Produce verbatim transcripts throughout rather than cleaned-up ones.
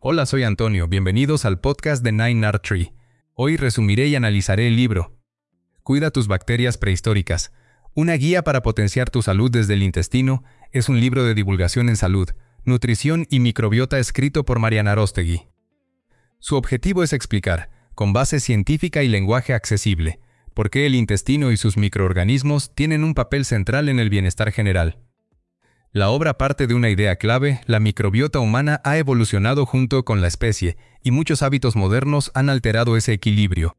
Hola, soy Antonio, bienvenidos al podcast de Nine Art Tree. Hoy resumiré y analizaré el libro Cuida tus bacterias prehistóricas. Una guía para potenciar tu salud desde el intestino. Es un libro de divulgación en salud, nutrición y microbiota escrito por Mariana Aróstegui. Su objetivo es explicar, con base científica y lenguaje accesible, por qué el intestino y sus microorganismos tienen un papel central en el bienestar general. La obra parte de una idea clave: la microbiota humana ha evolucionado junto con la especie, y muchos hábitos modernos han alterado ese equilibrio.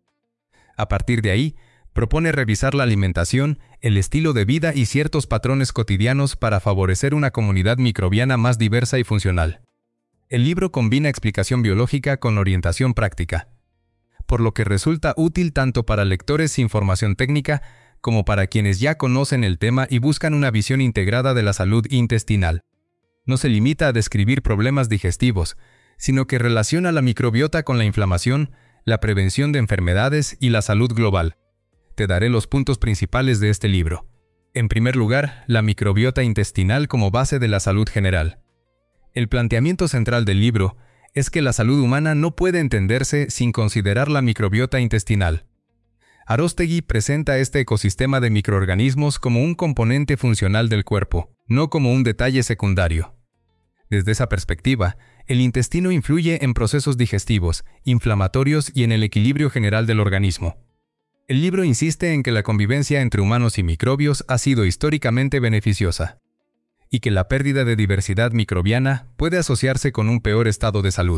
A partir de ahí, propone revisar la alimentación, el estilo de vida y ciertos patrones cotidianos para favorecer una comunidad microbiana más diversa y funcional. El libro combina explicación biológica con orientación práctica, por lo que resulta útil tanto para lectores sin formación técnica como para quienes ya conocen el tema y buscan una visión integrada de la salud intestinal. No se limita a describir problemas digestivos, sino que relaciona la microbiota con la inflamación, la prevención de enfermedades y la salud global. Te daré los puntos principales de este libro. En primer lugar, la microbiota intestinal como base de la salud general. El planteamiento central del libro es que la salud humana no puede entenderse sin considerar la microbiota intestinal. Aróstegui presenta este ecosistema de microorganismos como un componente funcional del cuerpo, no como un detalle secundario. Desde esa perspectiva, el intestino influye en procesos digestivos, inflamatorios y en el equilibrio general del organismo. El libro insiste en que la convivencia entre humanos y microbios ha sido históricamente beneficiosa, y que la pérdida de diversidad microbiana puede asociarse con un peor estado de salud.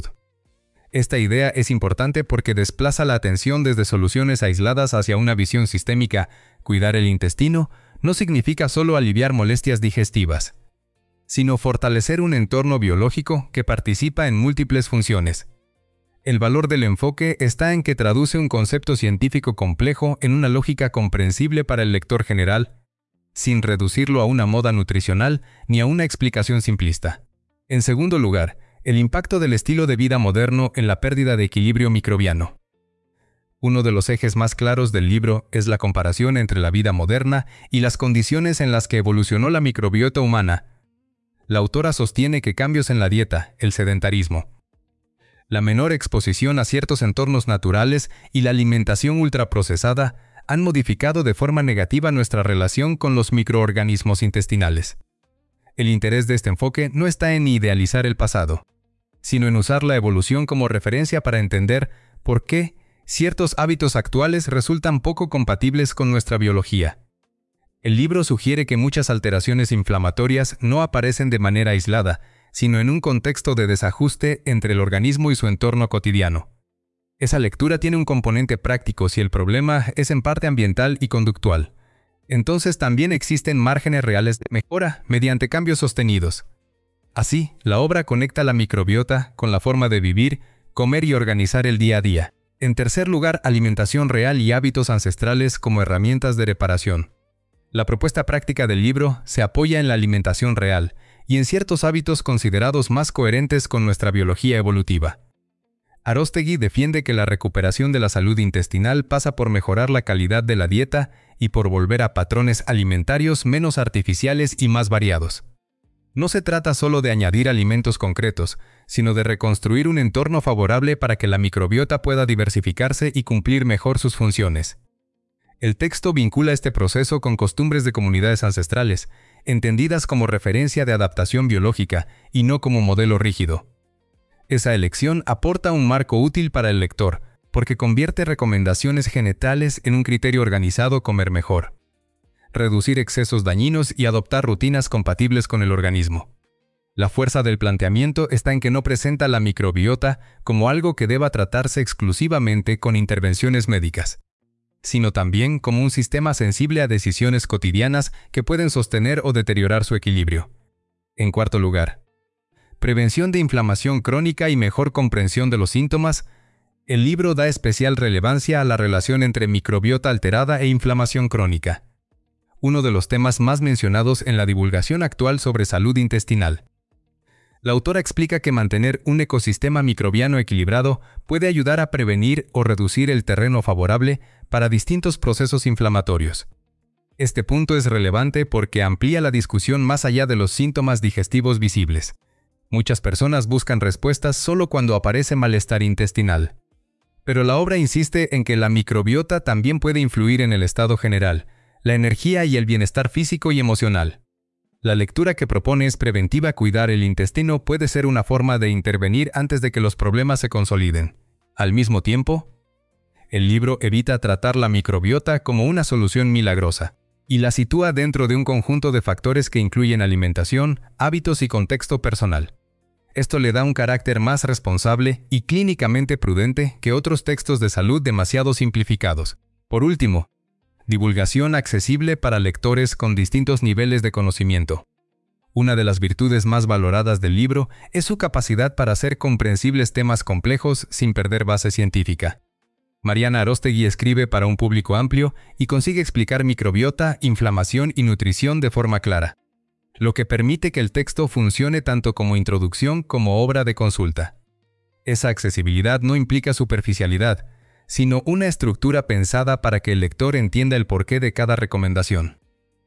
Esta idea es importante porque desplaza la atención desde soluciones aisladas hacia una visión sistémica. Cuidar el intestino no significa solo aliviar molestias digestivas, sino fortalecer un entorno biológico que participa en múltiples funciones. El valor del enfoque está en que traduce un concepto científico complejo en una lógica comprensible para el lector general, sin reducirlo a una moda nutricional ni a una explicación simplista. En segundo lugar, el impacto del estilo de vida moderno en la pérdida de equilibrio microbiano. Uno de los ejes más claros del libro es la comparación entre la vida moderna y las condiciones en las que evolucionó la microbiota humana. La autora sostiene que cambios en la dieta, el sedentarismo, la menor exposición a ciertos entornos naturales y la alimentación ultraprocesada han modificado de forma negativa nuestra relación con los microorganismos intestinales. El interés de este enfoque no está en idealizar el pasado, sino en usar la evolución como referencia para entender por qué ciertos hábitos actuales resultan poco compatibles con nuestra biología. El libro sugiere que muchas alteraciones inflamatorias no aparecen de manera aislada, sino en un contexto de desajuste entre el organismo y su entorno cotidiano. Esa lectura tiene un componente práctico si el problema es en parte ambiental y conductual. Entonces también existen márgenes reales de mejora mediante cambios sostenidos. Así, la obra conecta la microbiota con la forma de vivir, comer y organizar el día a día. En tercer lugar, alimentación real y hábitos ancestrales como herramientas de reparación. La propuesta práctica del libro se apoya en la alimentación real y en ciertos hábitos considerados más coherentes con nuestra biología evolutiva. Aróstegui defiende que la recuperación de la salud intestinal pasa por mejorar la calidad de la dieta y por volver a patrones alimentarios menos artificiales y más variados. No se trata solo de añadir alimentos concretos, sino de reconstruir un entorno favorable para que la microbiota pueda diversificarse y cumplir mejor sus funciones. El texto vincula este proceso con costumbres de comunidades ancestrales, entendidas como referencia de adaptación biológica y no como modelo rígido. Esa elección aporta un marco útil para el lector, porque convierte recomendaciones generales en un criterio organizado: comer mejor, reducir excesos dañinos y adoptar rutinas compatibles con el organismo. La fuerza del planteamiento está en que no presenta la microbiota como algo que deba tratarse exclusivamente con intervenciones médicas, sino también como un sistema sensible a decisiones cotidianas que pueden sostener o deteriorar su equilibrio. En cuarto lugar, prevención de inflamación crónica y mejor comprensión de los síntomas. El libro da especial relevancia a la relación entre microbiota alterada e inflamación crónica, uno de los temas más mencionados en la divulgación actual sobre salud intestinal. La autora explica que mantener un ecosistema microbiano equilibrado puede ayudar a prevenir o reducir el terreno favorable para distintos procesos inflamatorios. Este punto es relevante porque amplía la discusión más allá de los síntomas digestivos visibles. Muchas personas buscan respuestas solo cuando aparece malestar intestinal. Pero la obra insiste en que la microbiota también puede influir en el estado general, la energía y el bienestar físico y emocional. La lectura que propone es preventiva. Cuidar el intestino puede ser una forma de intervenir antes de que los problemas se consoliden. Al mismo tiempo, el libro evita tratar la microbiota como una solución milagrosa y la sitúa dentro de un conjunto de factores que incluyen alimentación, hábitos y contexto personal. Esto le da un carácter más responsable y clínicamente prudente que otros textos de salud demasiado simplificados. Por último, divulgación accesible para lectores con distintos niveles de conocimiento. Una de las virtudes más valoradas del libro es su capacidad para hacer comprensibles temas complejos sin perder base científica. Mariana Aróstegui escribe para un público amplio y consigue explicar microbiota, inflamación y nutrición de forma clara, lo que permite que el texto funcione tanto como introducción como obra de consulta. Esa accesibilidad no implica superficialidad, sino una estructura pensada para que el lector entienda el porqué de cada recomendación.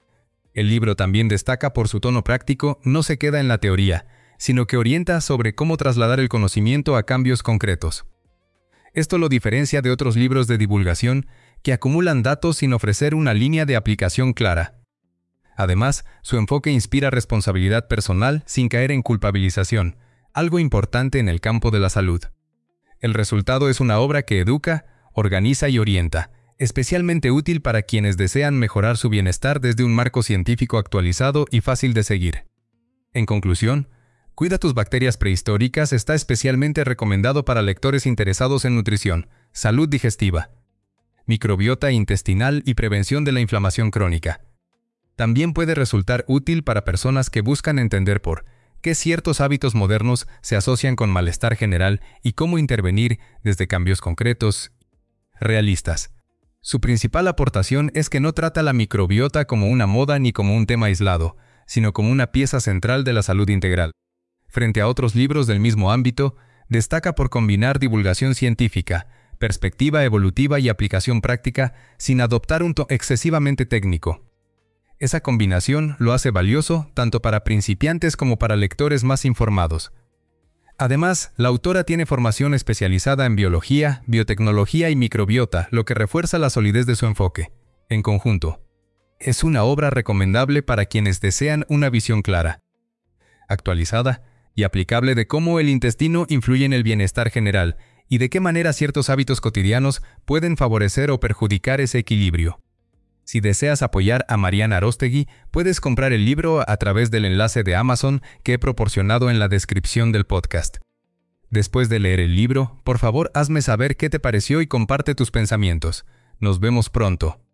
El libro también destaca por su tono práctico. No se queda en la teoría, sino que orienta sobre cómo trasladar el conocimiento a cambios concretos. Esto lo diferencia de otros libros de divulgación que acumulan datos sin ofrecer una línea de aplicación clara. Además, su enfoque inspira responsabilidad personal sin caer en culpabilización, algo importante en el campo de la salud. El resultado es una obra que educa, organiza y orienta, especialmente útil para quienes desean mejorar su bienestar desde un marco científico actualizado y fácil de seguir. En conclusión, Cuida tus bacterias prehistóricas está especialmente recomendado para lectores interesados en nutrición, salud digestiva, microbiota intestinal y prevención de la inflamación crónica. También puede resultar útil para personas que buscan entender por qué ciertos hábitos modernos se asocian con malestar general y cómo intervenir desde cambios concretos, realistas. Su principal aportación es que no trata la microbiota como una moda ni como un tema aislado, sino como una pieza central de la salud integral. Frente a otros libros del mismo ámbito, destaca por combinar divulgación científica, perspectiva evolutiva y aplicación práctica sin adoptar un tono excesivamente técnico. Esa combinación lo hace valioso tanto para principiantes como para lectores más informados. Además, la autora tiene formación especializada en biología, biotecnología y microbiota, lo que refuerza la solidez de su enfoque. En conjunto, es una obra recomendable para quienes desean una visión clara, actualizada y aplicable de cómo el intestino influye en el bienestar general y de qué manera ciertos hábitos cotidianos pueden favorecer o perjudicar ese equilibrio. Si deseas apoyar a Mariana Aróstegui, puedes comprar el libro a través del enlace de Amazon que he proporcionado en la descripción del podcast. Después de leer el libro, por favor hazme saber qué te pareció y comparte tus pensamientos. Nos vemos pronto.